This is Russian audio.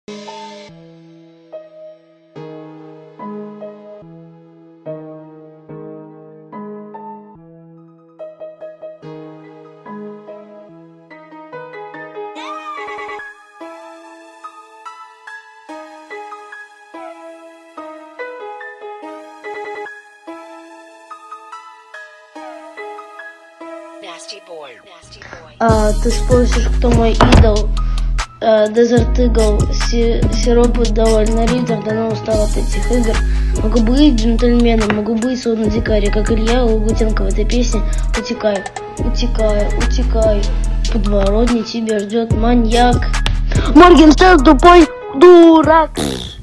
Ты спросишь, кто мой идол? Desert Eagle, сиропы довольно ридер, давно устал от этих игр. Могу быть джентльменом, могу быть словно дикарь, как Илья Лагутенко в этой песне. Утекай, утекай, утекай, в подворотне тебя ждет маньяк. Моргенштерн тупой дурак.